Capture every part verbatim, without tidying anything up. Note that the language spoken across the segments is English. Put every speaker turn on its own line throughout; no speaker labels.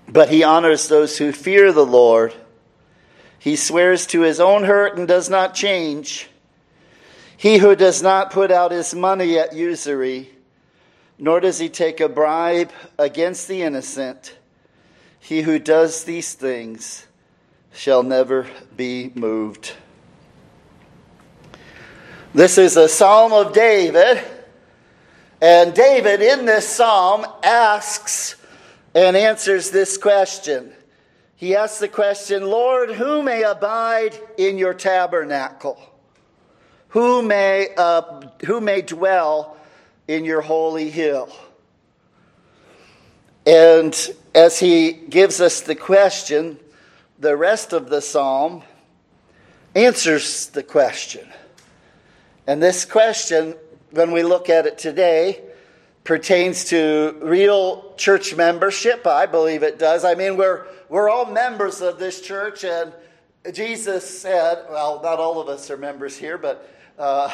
but he honors those who fear the Lord. He swears to his own hurt and does not change. He who does not put out his money at usury, nor does he take a bribe against the innocent. He who does these things shall never be moved. This is a psalm of David. And David in this psalm asks and answers this question. He asks the question, Lord, who may abide in your tabernacle? Who may, uh, who may dwell in your holy hill? And as he gives us the question, the rest of the psalm answers the question. And this question, when we look at it today, pertains to real church membership. I believe it does. I mean, we're we're all members of this church, and Jesus said, well, not all of us are members here, but uh,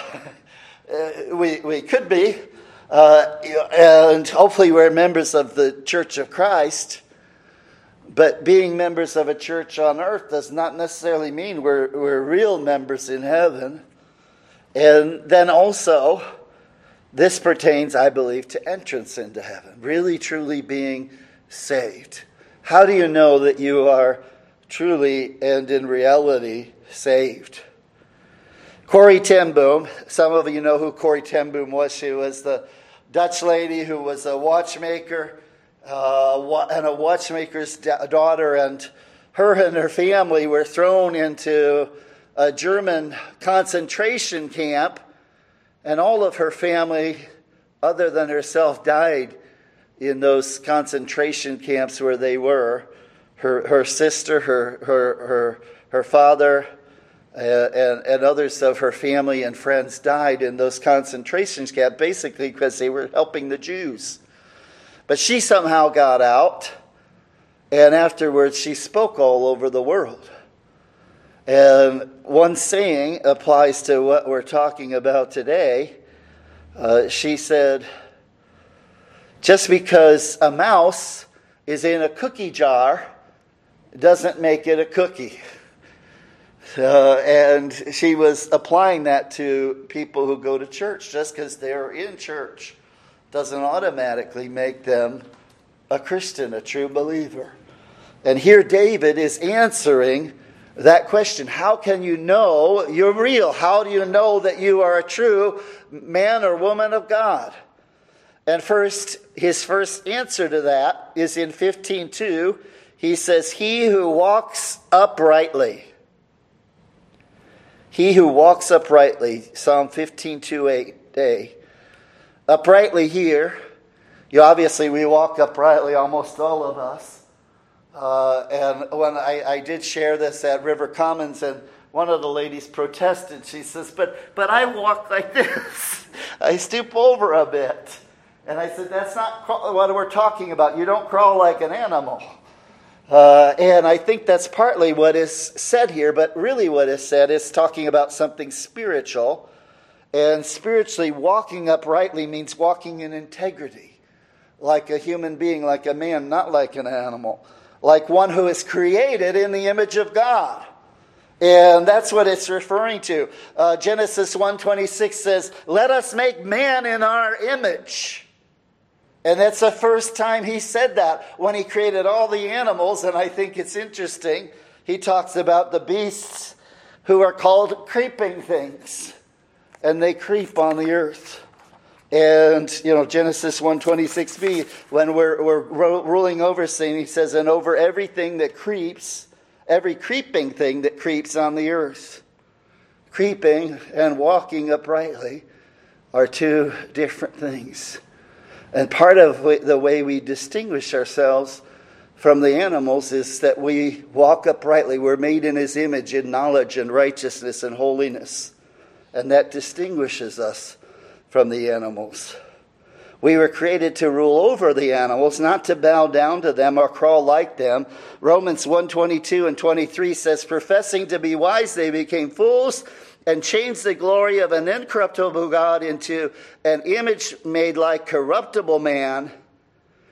we we could be, uh, and hopefully we're members of the Church of Christ. But being members of a church on earth does not necessarily mean we're we're real members in heaven. And then also, this pertains, I believe, to entrance into heaven, really, truly being saved. How do you know that you are truly and in reality saved? Corrie ten Boom, some of you know who Corrie ten Boom was. She was the Dutch lady who was a watchmaker uh, and a watchmaker's daughter, and her and her family were thrown into a German concentration camp, and all of her family, other than herself, died in those concentration camps where they were. Her her sister, her her her her father, uh, and and others of her family and friends died in those concentration camps, basically because they were helping the Jews. But she somehow got out, and afterwards she spoke all over the world. And one saying applies to what we're talking about today. Uh, she said, just because a mouse is in a cookie jar doesn't make it a cookie. Uh, and she was applying that to people who go to church. Just because they're in church doesn't automatically make them a Christian, a true believer. And here David is answering that question. How can you know you're real? How do you know that you are a true man or woman of God? And first, his first answer to that is in fifteen two. He says, he who walks uprightly. He who walks uprightly. Psalm fifteen two a. Uprightly here, you obviously we walk uprightly, almost all of us. Uh, and when I, I did share this at River Commons, and one of the ladies protested, she says, but but I walk like this. I stoop over a bit. And I said, that's not what we're talking about. You don't crawl like an animal. Uh, and I think that's partly what is said here, but really what is said is talking about something spiritual. And spiritually, walking uprightly means walking in integrity, like a human being, like a man, not like an animal. Like one who is created in the image of God. And that's what it's referring to. Uh, Genesis one twenty-six says, let us make man in our image. And that's the first time he said that, when he created all the animals. And I think it's interesting. He talks about the beasts who are called creeping things. And they creep on the earth. And, you know, Genesis one twenty-six b, when we're, we're ro- ruling over sin, he says, and over everything that creeps, every creeping thing that creeps on the earth. Creeping and walking uprightly are two different things. And part of the way we distinguish ourselves from the animals is that we walk uprightly. We're made in his image in knowledge and righteousness and holiness. And that distinguishes us from the animals. We were created to rule over the animals, not to bow down to them or crawl like them. Romans one twenty-two and twenty-three says, professing to be wise, they became fools and changed the glory of an incorruptible God into an image made like corruptible man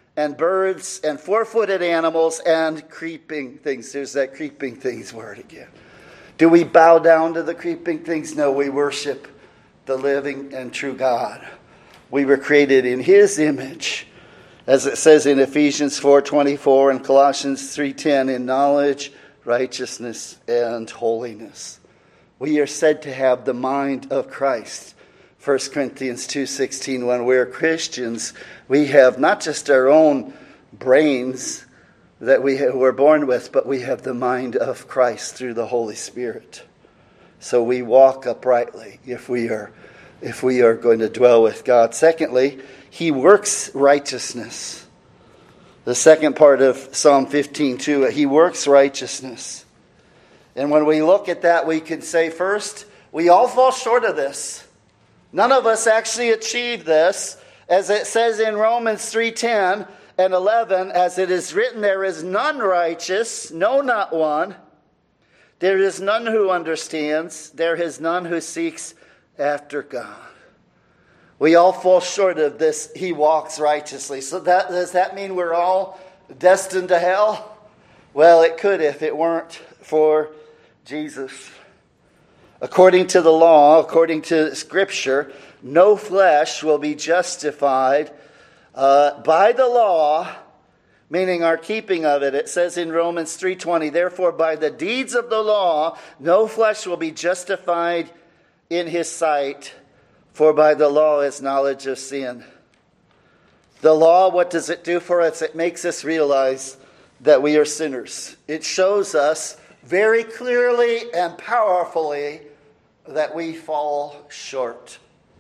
and birds and four-footed animals and creeping things. There's that creeping things word again. Do we bow down to the creeping things? No, we worship the living and true God. We were created in His image, as it says in Ephesians four twenty-four and Colossians three ten, in knowledge, righteousness, and holiness. We are said to have the mind of Christ. First Corinthians two sixteen, when we're Christians, we have not just our own brains that we were born with, but we have the mind of Christ through the Holy Spirit. So we walk uprightly if we are, if we are going to dwell with God. Secondly, He works righteousness. The second part of Psalm fifteen two, He works righteousness. And when we look at that, we can say, first, we all fall short of this. None of us actually achieve this. As it says in Romans three ten and eleven, as it is written, there is none righteous, no, not one. There is none who understands. There is none who seeks after God. We all fall short of this. He walks righteously. So that, does that mean we're all destined to hell? Well, it could if it weren't for Jesus. According to the law, according to Scripture, no flesh will be justified uh, by the law, meaning our keeping of it. It says in Romans three twenty, therefore by the deeds of the law, no flesh will be justified in His sight, for by the law is knowledge of sin. The law, what does it do for us? It makes us realize that we are sinners. It shows us very clearly and powerfully that we fall short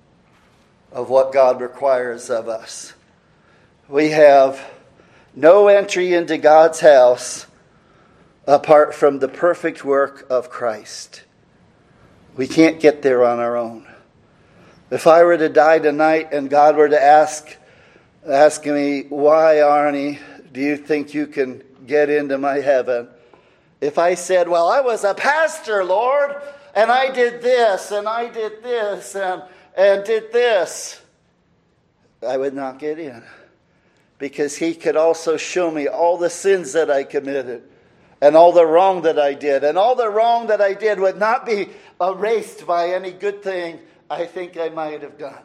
of what God requires of us. We have no entry into God's house apart from the perfect work of Christ. We can't get there on our own. If I were to die tonight and God were to ask, ask me, why, Arnie, do you think you can get into my heaven? If I said, well, I was a pastor, Lord, and I did this, and I did this, and, and did this, I would not get in. Because He could also show me all the sins that I committed, and all the wrong that I did. And all the wrong that I did would not be erased by any good thing I think I might have done.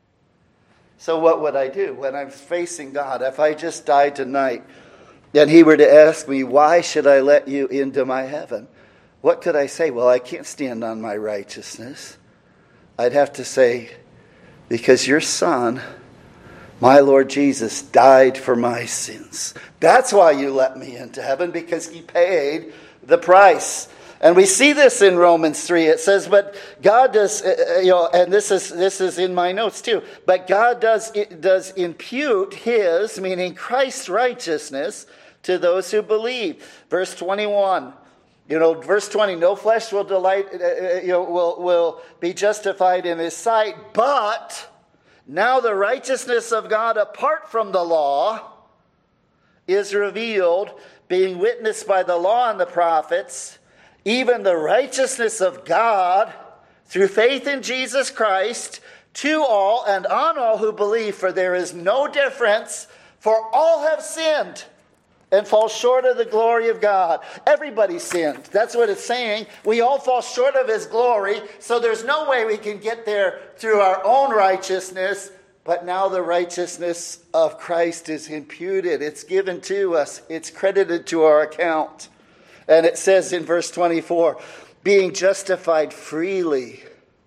So what would I do when I'm facing God? If I just died tonight, and He were to ask me, why should I let you into my heaven? What could I say? Well, I can't stand on my righteousness. I'd have to say, because your Son, my Lord Jesus, died for my sins. That's why you let me into heaven, because He paid the price. And we see this in Romans three. It says, but God does, uh, you know, and this is this is in my notes too, but God does does impute His, meaning Christ's righteousness, to those who believe. Verse twenty-one. You know, verse twenty, no flesh will delight, uh, you know, will, will be justified in His sight, but now the righteousness of God apart from the law is revealed, being witnessed by the law and the prophets, even the righteousness of God through faith in Jesus Christ to all and on all who believe, for there is no difference, for all have sinned and fall short of the glory of God. Everybody sinned. That's what it's saying. We all fall short of His glory, so there's no way we can get there through our own righteousness, but now the righteousness of Christ is imputed. It's given to us. It's credited to our account. And it says in verse twenty-four, being justified freely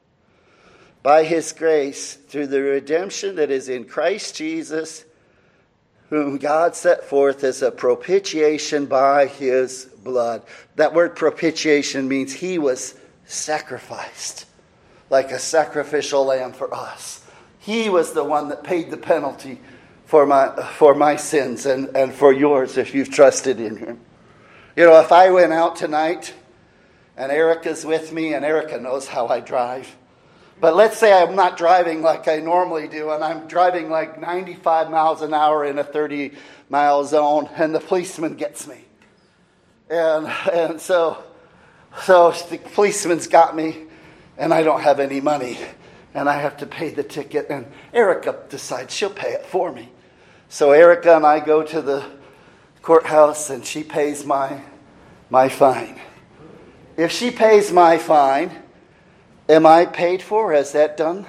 by His grace through the redemption that is in Christ Jesus, whom God set forth as a propitiation by His blood. That word propitiation means He was sacrificed like a sacrificial lamb for us. He was the one that paid the penalty for my for my sins and, and for yours if you've trusted in Him. You know, if I went out tonight and Erica's with me, and Erica knows how I drive, but let's say I'm not driving like I normally do, and I'm driving like ninety-five miles an hour in a thirty mile zone, and the policeman gets me. And and so, so the policeman's got me, and I don't have any money, and I have to pay the ticket, and Erica decides she'll pay it for me. So Erica and I go to the courthouse and she pays my my fine. If she pays my fine, am I paid for? Is that done?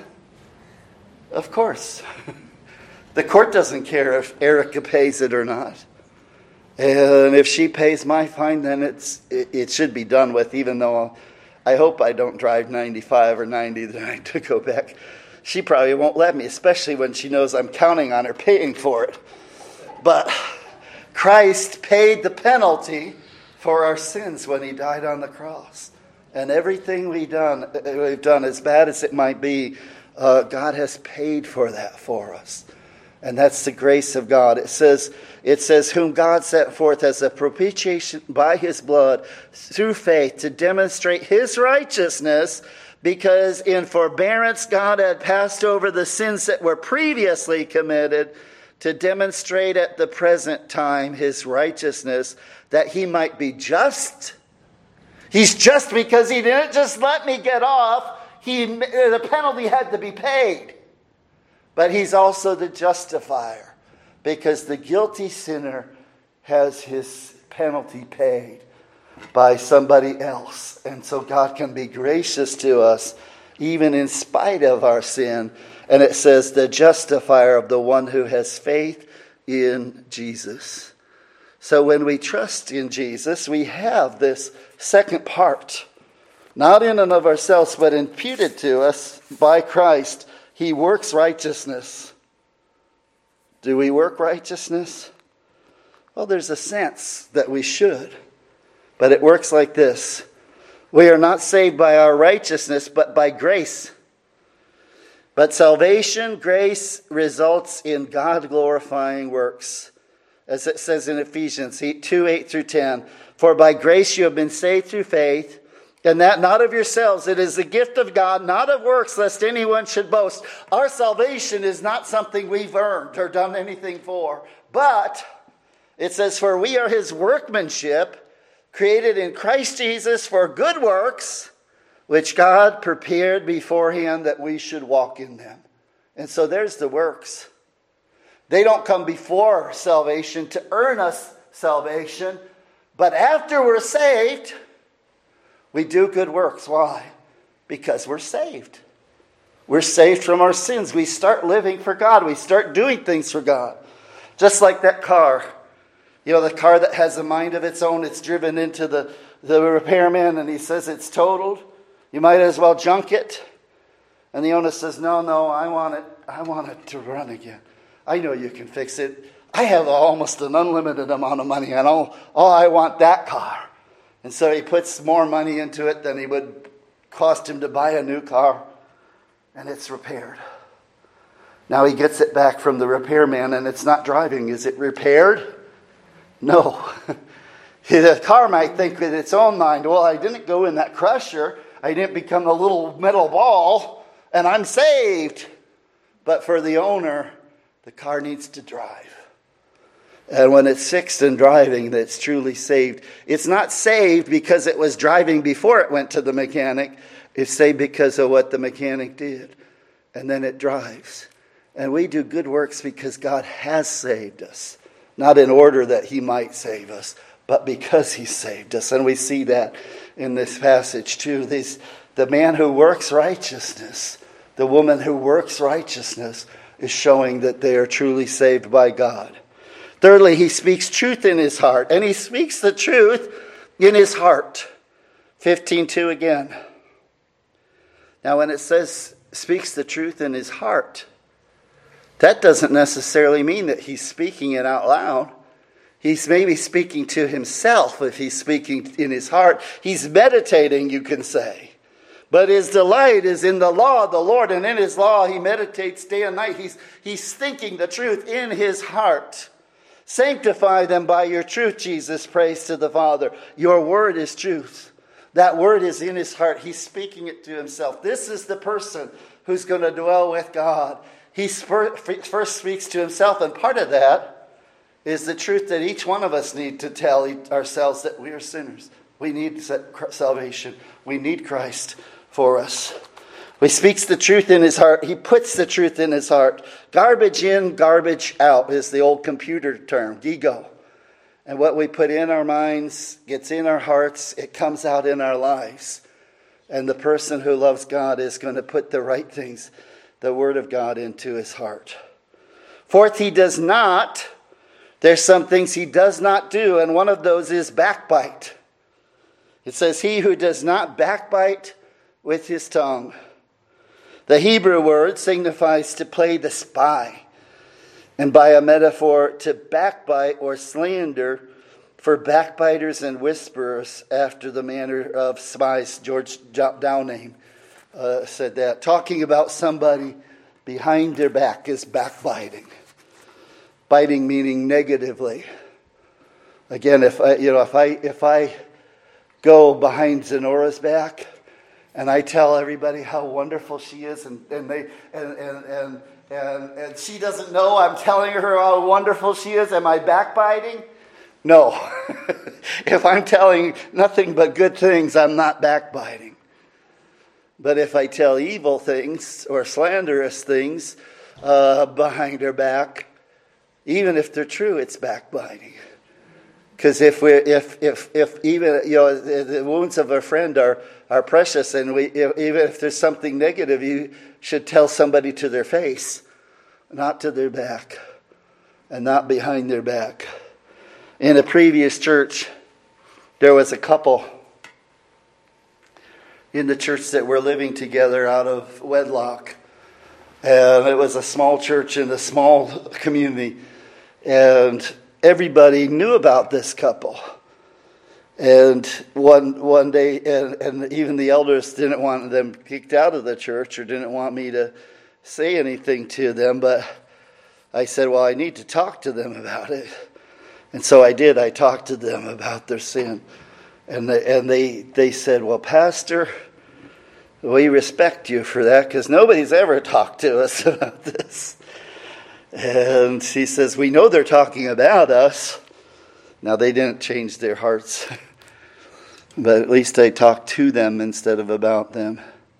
Of course. The court doesn't care if Erica pays it or not. And if she pays my fine, then it's it, it should be done with, even though I hope I don't drive ninety-five or ninety the night to go back. She probably won't let me, especially when she knows I'm counting on her paying for it. But Christ paid the penalty for our sins when he died on the cross. And everything we done, we've done, as bad as it might be, uh, God has paid for that for us. And that's the grace of God. It says, it says, whom God set forth as a propitiation by his blood through faith to demonstrate his righteousness, because in forbearance God had passed over the sins that were previously committed, to demonstrate at the present time his righteousness, that he might be just. He's just because he didn't just let me get off. He, the penalty had to be paid. But he's also the justifier, because the guilty sinner has his penalty paid by somebody else. And so God can be gracious to us even in spite of our sin. And it says the justifier of the one who has faith in Jesus. So when we trust in Jesus, we have this second part, not in and of ourselves, but imputed to us by Christ. He works righteousness. Do we work righteousness? Well, there's a sense that we should. But it works like this. We are not saved by our righteousness, but by grace. But salvation, grace, results in God-glorifying works. As it says in Ephesians two, eight through ten. For by grace you have been saved through faith, and that not of yourselves. It is the gift of God, not of works, lest anyone should boast. Our salvation is not something we've earned or done anything for. But it says, for we are his workmanship, created in Christ Jesus for good works, which God prepared beforehand that we should walk in them. And so there's the works. They don't come before salvation to earn us salvation. But after we're saved, we do good works. Why? Because we're saved. We're saved from our sins. We start living for God. We start doing things for God. Just like that car. You know, the car that has a mind of its own. It's driven into the, the repairman and he says it's totaled. You might as well junk it. And the owner says, no, no, I want it. I want it to run again. I know you can fix it. I have almost an unlimited amount of money and all, all I want that car. And so he puts more money into it than he would cost him to buy a new car. And it's repaired. Now he gets it back from the repairman and it's not driving. Is it repaired? No. The car might think with its own mind, well, I didn't go in that crusher. I didn't become a little metal ball. And I'm saved. But for the owner, the car needs to drive. And when it's fixed and driving, that's truly saved. It's not saved because it was driving before it went to the mechanic. It's saved because of what the mechanic did. And then it drives. And we do good works because God has saved us. Not in order that he might save us, but because he saved us. And we see that in this passage too. These, the man who works righteousness, the woman who works righteousness, is showing that they are truly saved by God. Thirdly, he speaks truth in his heart. And he speaks the truth in his heart. fifteen two again. Now when it says speaks the truth in his heart, that doesn't necessarily mean that he's speaking it out loud. He's maybe speaking to himself if he's speaking in his heart. He's meditating, you can say. But his delight is in the law of the Lord, and in his law he meditates day and night. He's, he's thinking the truth in his heart. Sanctify them by your truth, Jesus prays to the Father. Your word is truth. That word is in his heart. He's speaking it to himself. This is the person who's going to dwell with God. He first speaks to himself, and part of that is the truth that each one of us need to tell ourselves, that we are sinners. We need salvation. We need Christ for us. He speaks the truth in his heart. He puts the truth in his heart. Garbage in, garbage out is the old computer term, ego. And what we put in our minds gets in our hearts. It comes out in our lives. And the person who loves God is going to put the right things, the Word of God, into his heart. Fourth, he does not. There's some things he does not do, and one of those is backbite. It says, he who does not backbite with his tongue. The Hebrew word signifies to play the spy, and by a metaphor, to backbite or slander, for backbiters and whisperers after the manner of spies. George Downing uh, said that. Talking about somebody behind their back is backbiting. Biting meaning negatively. Again, if I, you know, if I if I go behind Zenora's back and I tell everybody how wonderful she is, and, and they and and, and and and she doesn't know I'm telling her how wonderful she is, am I backbiting? No. If I'm telling nothing but good things, I'm not backbiting. But if I tell evil things or slanderous things uh, behind her back, even if they're true, it's backbiting. Because if we, if if if even you know the wounds of a friend are are precious, and we if, even if there's something negative, you should tell somebody to their face, not to their back, and not behind their back. In a previous church, there was a couple in the church that were living together out of wedlock. And it was a small church in a small community. And everybody knew about this couple. And one one day, and, and even the elders didn't want them kicked out of the church or didn't want me to say anything to them. But I said, well, I need to talk to them about it. And so I did. I talked to them about their sin. And they, and they, they said, well, Pastor, we respect you for that because nobody's ever talked to us about this. And he says, we know they're talking about us. Now, they didn't change their hearts. But at least I talked to them instead of about them.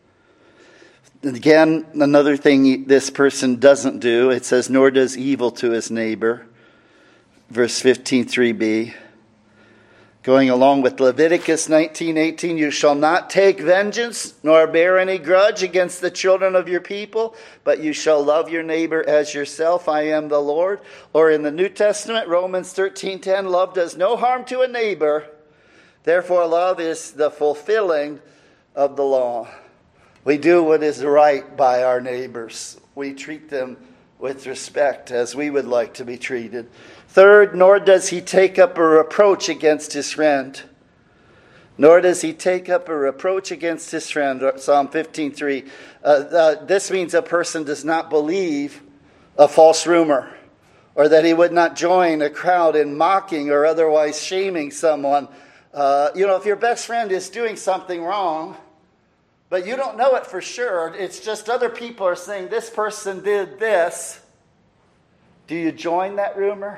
And again, another thing this person doesn't do, it says, nor does evil to his neighbor. Verse fifteen, three b. Going along with Leviticus nineteen eighteen, you shall not take vengeance nor bear any grudge against the children of your people, but you shall love your neighbor as yourself. I am the Lord. Or in the New Testament, Romans thirteen ten, love does no harm to a neighbor. Therefore, love is the fulfilling of the law. We do what is right by our neighbors. We treat them with respect as we would like to be treated. Third, nor does he take up a reproach against his friend. Nor does he take up a reproach against his friend. Psalm fifteen three. Uh, uh, this means a person does not believe a false rumor, or that he would not join a crowd in mocking or otherwise shaming someone. Uh, you know, if your best friend is doing something wrong, but you don't know it for sure, it's just other people are saying this person did this, do you join that rumor?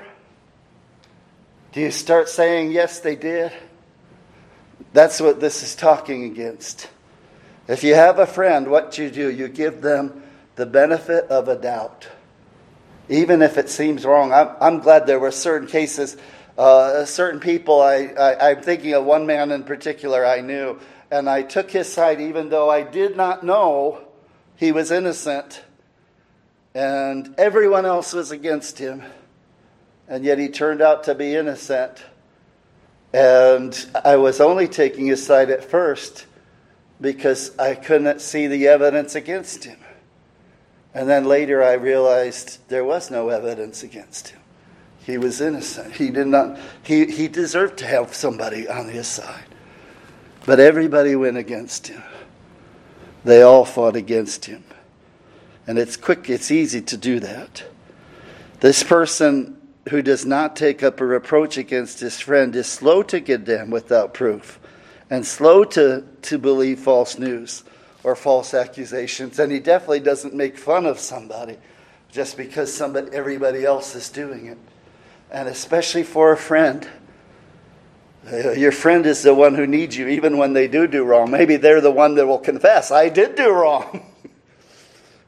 Do you start saying, yes, they did? That's what this is talking against. If you have a friend, what you do, you give them the benefit of a doubt. Even if it seems wrong. I'm, I'm glad there were certain cases, uh, certain people, I, I, I'm thinking of one man in particular I knew, and I took his side even though I did not know he was innocent, and everyone else was against him. And yet he turned out to be innocent. And I was only taking his side at first because I couldn't see the evidence against him. And then later I realized there was no evidence against him. He was innocent. He did not. He, he deserved to have somebody on his side. But everybody went against him. They all fought against him. And it's quick, it's easy to do that. This person who does not take up a reproach against his friend is slow to condemn without proof, and slow to, to believe false news or false accusations. And he definitely doesn't make fun of somebody just because somebody, everybody else is doing it. And especially for a friend. Your friend is the one who needs you even when they do do wrong. Maybe they're the one that will confess, I did do wrong.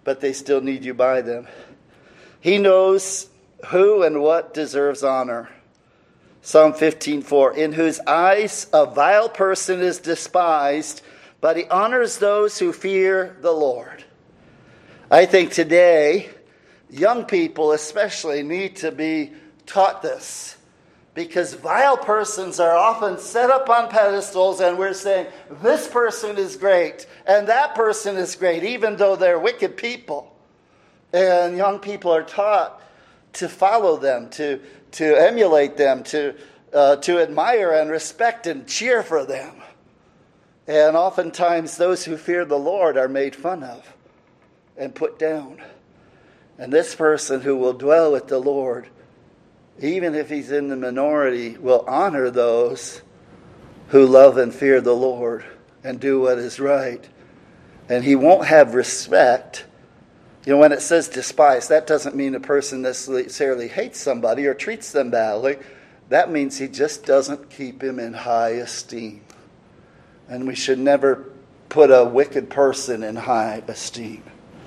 but they still need you by them. He knows who and what deserves honor. Psalm fifteen four, in whose eyes a vile person is despised, but he honors those who fear the Lord. I think today, young people especially need to be taught this, because vile persons are often set up on pedestals and we're saying, this person is great and that person is great, even though they're wicked people. And young people are taught to follow them, to, to emulate them, to, uh, to admire and respect and cheer for them. And oftentimes those who fear the Lord are made fun of and put down. And this person who will dwell with the Lord, even if he's in the minority, will honor those who love and fear the Lord and do what is right. And he won't have respect. You know, when it says despise, that doesn't mean a person necessarily hates somebody or treats them badly. That means he just doesn't keep him in high esteem. And we should never put a wicked person in high esteem.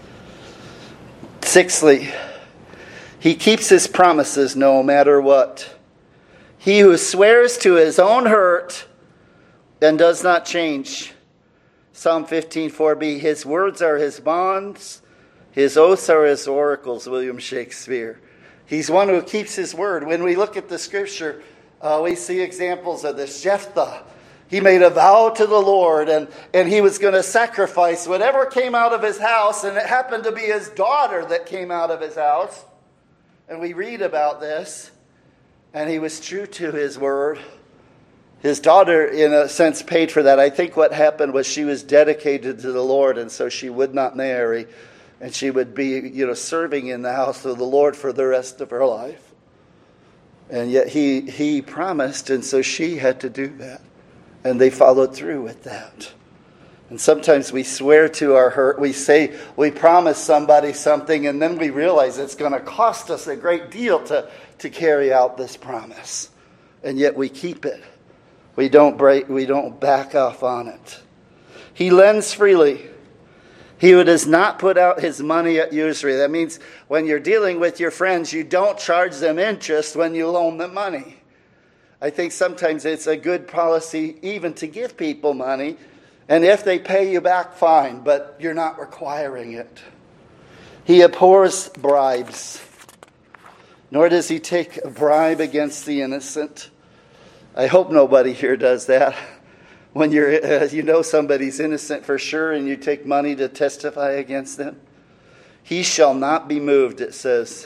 Sixthly, he keeps his promises no matter what. He who swears to his own hurt and does not change. Psalm fifteen four b, his words are his bonds, his oaths are his oracles, William Shakespeare. He's one who keeps his word. When we look at the scripture, uh, we see examples of this. Jephthah, he made a vow to the Lord, and, and he was going to sacrifice whatever came out of his house, and it happened to be his daughter that came out of his house. And we read about this, and he was true to his word. His daughter, in a sense, paid for that. I think what happened was she was dedicated to the Lord, and so she would not marry, and she would be, you know, serving in the house of the Lord for the rest of her life. And yet he he promised, and so she had to do that. And they followed through with that. And sometimes we swear to our hurt. We say we promise somebody something, and then we realize it's going to cost us a great deal to, to carry out this promise. And yet we keep it. We don't break, we don't back off on it. He lends freely. He who does not put out his money at usury. That means when you're dealing with your friends, you don't charge them interest when you loan them money. I think sometimes it's a good policy even to give people money, and if they pay you back, fine, but you're not requiring it. He abhors bribes, nor does he take a bribe against the innocent. I hope nobody here does that. When you're, uh, you know somebody's innocent for sure and you take money to testify against them. He shall not be moved, it says.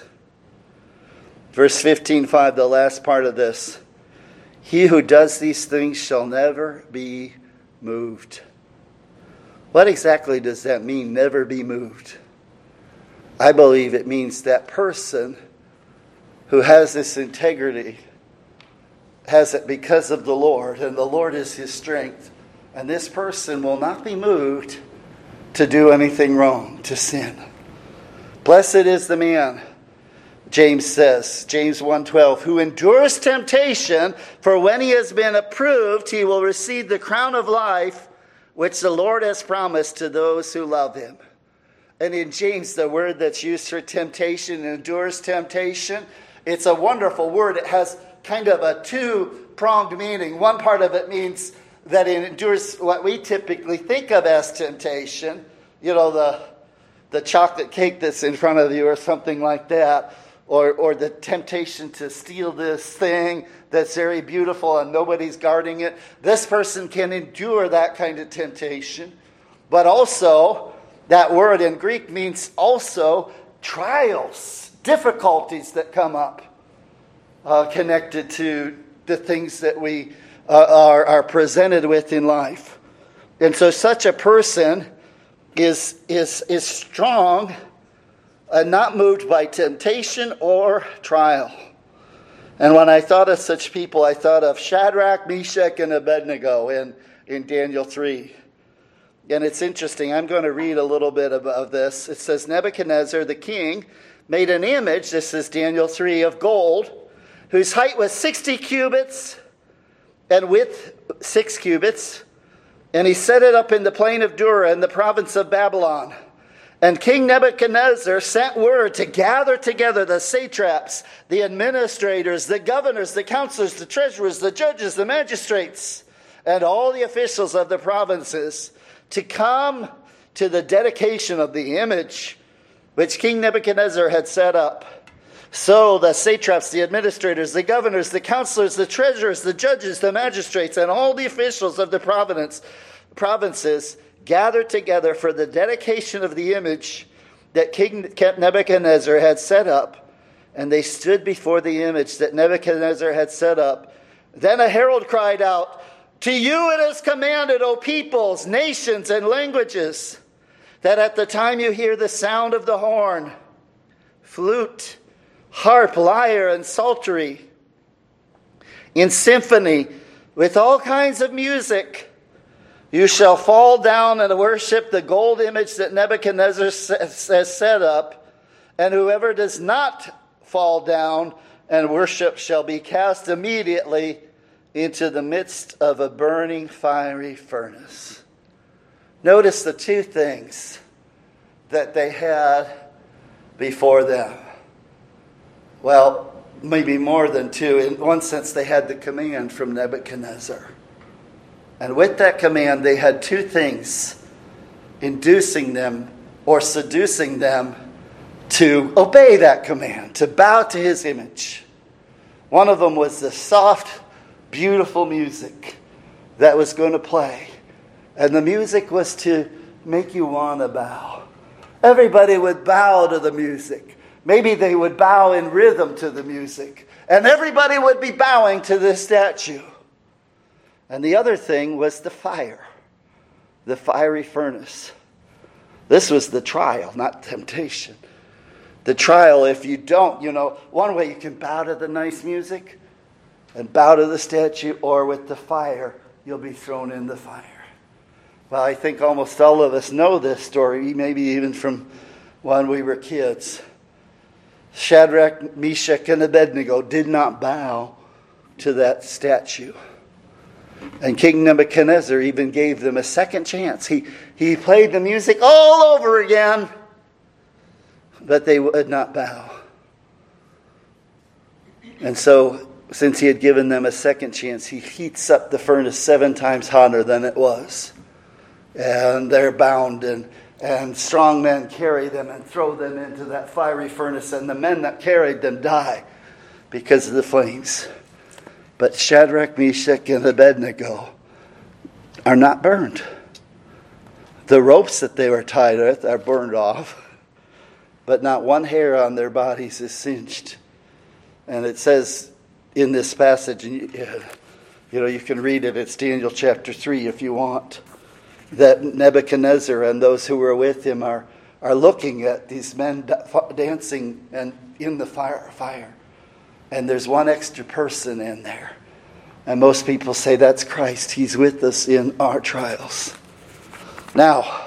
Verse fifteen five, the last part of this. He who does these things shall never be moved. What exactly does that mean, never be moved? I believe it means that person who has this integrity has it because of the Lord, and the Lord is his strength. And this person will not be moved to do anything wrong, to sin. Blessed is the man, James says, James one twelve, who endures temptation, for when he has been approved, he will receive the crown of life, which the Lord has promised to those who love him. And in James, the word that's used for temptation, endures temptation, it's a wonderful word. It has kind of a two-pronged meaning. One part of it means that it endures what we typically think of as temptation. You know, the the chocolate cake that's in front of you or something like that. Or, or the temptation to steal this thing that's very beautiful and nobody's guarding it. This person can endure that kind of temptation. But also, that word in Greek means also trials, difficulties that come up. Uh, connected to the things that we uh, are, are presented with in life. And so such a person is, is, is strong and not moved by temptation or trial. And when I thought of such people, I thought of Shadrach, Meshach, and Abednego in, in Daniel three. And it's interesting. I'm going to read a little bit of, of this. It says, Nebuchadnezzar, the king, made an image, this is Daniel three, of gold, whose height was sixty cubits and width six cubits. And he set it up in the plain of Dura in the province of Babylon. And King Nebuchadnezzar sent word to gather together the satraps, the administrators, the governors, the counselors, the treasurers, the judges, the magistrates, and all the officials of the provinces to come to the dedication of the image which King Nebuchadnezzar had set up. So the satraps, the administrators, the governors, the counselors, the treasurers, the judges, the magistrates, and all the officials of the province, provinces gathered together for the dedication of the image that King Nebuchadnezzar had set up. And they stood before the image that Nebuchadnezzar had set up. Then a herald cried out, "To you it is commanded, O peoples, nations, and languages, that at the time you hear the sound of the horn, flute, harp, lyre, and psaltery, in symphony, with all kinds of music, you shall fall down and worship the gold image that Nebuchadnezzar has set up, and whoever does not fall down and worship shall be cast immediately into the midst of a burning fiery furnace." Notice the two things that they had before them. Well, maybe more than two. In one sense, they had the command from Nebuchadnezzar. And with that command, they had two things inducing them or seducing them to obey that command, to bow to his image. One of them was the soft, beautiful music that was going to play. And the music was to make you want to bow. Everybody would bow to the music. Maybe they would bow in rhythm to the music. And everybody would be bowing to this statue. And the other thing was the fire, the fiery furnace. This was the trial, not temptation. The trial, if you don't, you know, one way you can bow to the nice music and bow to the statue, or with the fire, you'll be thrown in the fire. Well, I think almost all of us know this story, maybe even from when we were kids. Shadrach, Meshach, and Abednego did not bow to that statue. And King Nebuchadnezzar even gave them a second chance. He, he played the music all over again, but they would not bow. And so, since he had given them a second chance, he heats up the furnace seven times hotter than it was. And they're bound, and, and strong men carry them and throw them into that fiery furnace, and the men that carried them die because of the flames. But Shadrach, Meshach, and Abednego are not burned. The ropes that they were tied with are burned off, but not one hair on their bodies is singed. And it says in this passage, and you, you know, you can read it, it's Daniel chapter three if you want, that Nebuchadnezzar and those who were with him are, are looking at these men dancing and in the fire, fire. And there's one extra person in there. And most people say that's Christ. He's with us in our trials. Now,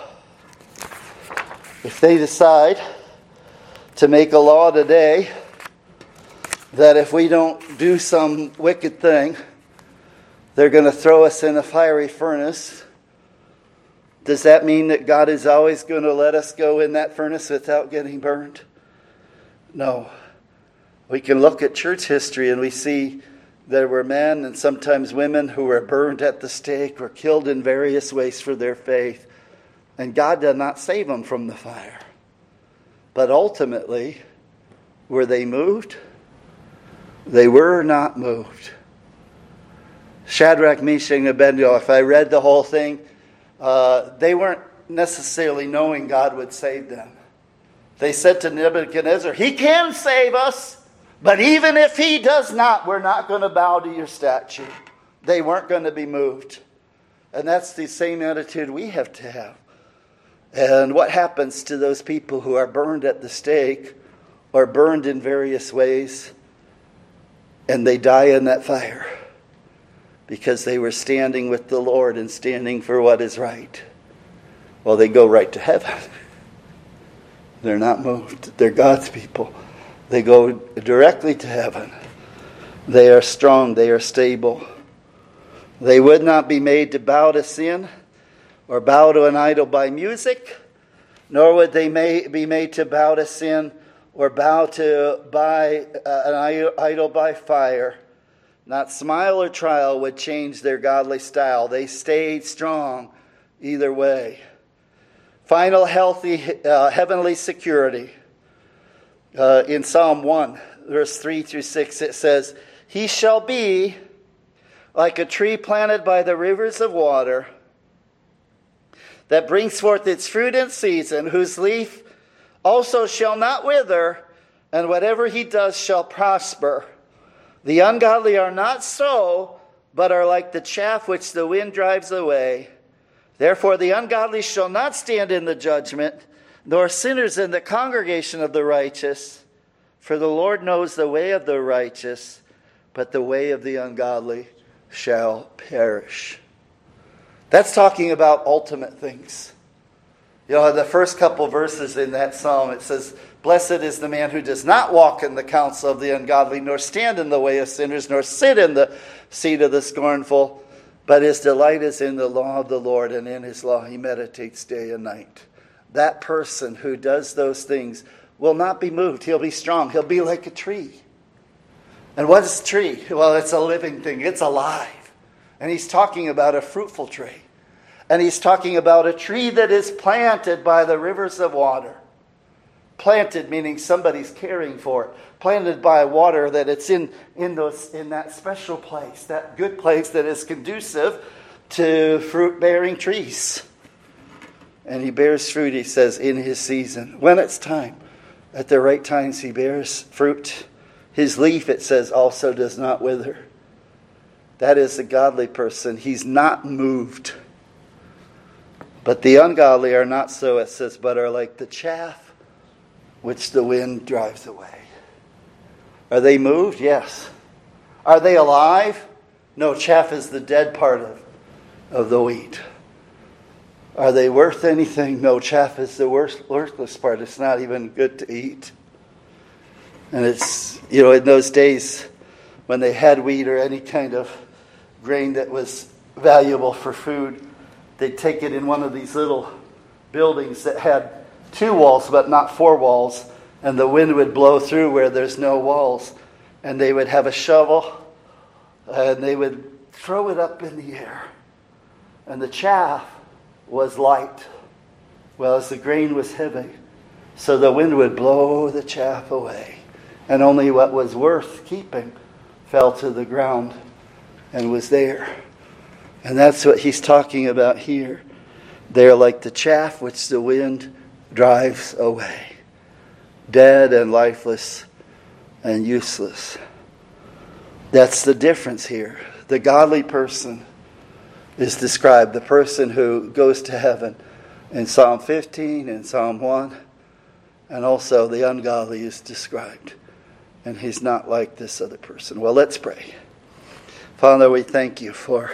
if they decide to make a law today that if we don't do some wicked thing, they're going to throw us in a fiery furnace, does that mean that God is always going to let us go in that furnace without getting burned? No. We can look at church history and we see there were men and sometimes women who were burned at the stake or killed in various ways for their faith. And God did not save them from the fire. But ultimately, were they moved? They were not moved. Shadrach, Meshach, and Abednego, if I read the whole thing, uh, they weren't necessarily knowing God would save them. They said to Nebuchadnezzar, "He can save us, but even if he does not, we're not going to bow to your statue." They weren't going to be moved. And that's the same attitude we have to have. And what happens to those people who are burned at the stake or burned in various ways and they die in that fire because they were standing with the Lord and standing for what is right? Well, they go right to heaven. They're not moved. They're God's people. They go directly to heaven. They are strong. They are stable. They would not be made to bow to sin or bow to an idol by music nor would they may, be made to bow to sin or bow to by uh, an idol by fire. Not smile or trial would change their godly style. They stayed strong either way. Final healthy uh, heavenly security. Uh, in Psalm one, verse three through six, it says, "He shall be like a tree planted by the rivers of water, that brings forth its fruit in season, whose leaf also shall not wither, and whatever he does shall prosper. The ungodly are not so, but are like the chaff which the wind drives away. Therefore the ungodly shall not stand in the judgment, nor sinners in the congregation of the righteous. For the Lord knows the way of the righteous, but the way of the ungodly shall perish." That's talking about ultimate things. You know, the first couple verses in that psalm, it says, "Blessed is the man who does not walk in the counsel of the ungodly, nor stand in the way of sinners, nor sit in the seat of the scornful. But his delight is in the law of the Lord, and in his law he meditates day and night." That person who does those things will not be moved. He'll be strong. He'll be like a tree. And what is a tree? Well, it's a living thing. It's alive. And he's talking about a fruitful tree. And he's talking about a tree that is planted by the rivers of water. Planted meaning somebody's caring for it. Planted by water, that it's in, in, those, in that special place, that good place that is conducive to fruit-bearing trees. And he bears fruit, he says, in his season. When it's time. At the right times he bears fruit. His leaf, it says, also does not wither. That is the godly person. He's not moved. But the ungodly are not so, it says, but are like the chaff which the wind drives away. Are they moved? Yes. Are they alive? No, chaff is the dead part of, of the wheat. Are they worth anything? No, chaff is the worst, worthless part. It's not even good to eat. And it's, you know, in those days when they had wheat or any kind of grain that was valuable for food, they'd take it in one of these little buildings that had two walls but not four walls, and the wind would blow through where there's no walls, and they would have a shovel and they would throw it up in the air, and the chaff was light, well, as the grain was heavy, so the wind would blow the chaff away, and only what was worth keeping fell to the ground and was there. And that's what he's talking about here. They're like the chaff which the wind drives away. Dead and lifeless and useless. That's the difference here. The godly person is described, the person who goes to heaven in Psalm fifteen and Psalm one. And also the ungodly is described. And he's not like this other person. Well, let's pray. Father, we thank you for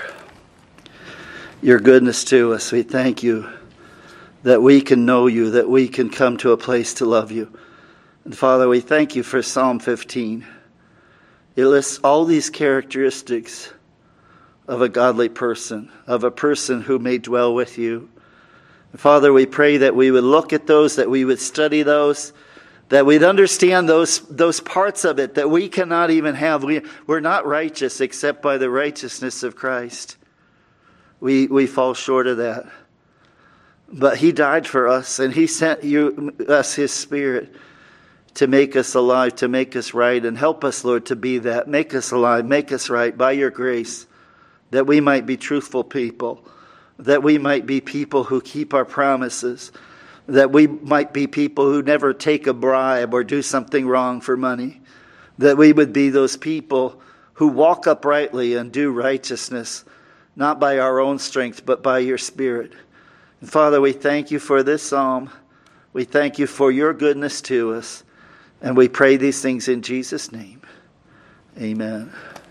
your goodness to us. We thank you that we can know you, that we can come to a place to love you. And Father, we thank you for Psalm fifteen. It lists all these characteristics of a godly person, of a person who may dwell with you. And Father, we pray that we would look at those, that we would study those, that we'd understand those those parts of it that we cannot even have. We, we're not righteous except by the righteousness of Christ. We we fall short of that. But he died for us, and he sent you us his Spirit to make us alive, to make us right, and help us, Lord, to be that. Make us alive, make us right by your grace, that we might be truthful people, that we might be people who keep our promises, that we might be people who never take a bribe or do something wrong for money, that we would be those people who walk uprightly and do righteousness, not by our own strength, but by your Spirit. And Father, we thank you for this psalm. We thank you for your goodness to us. And we pray these things in Jesus' name. Amen.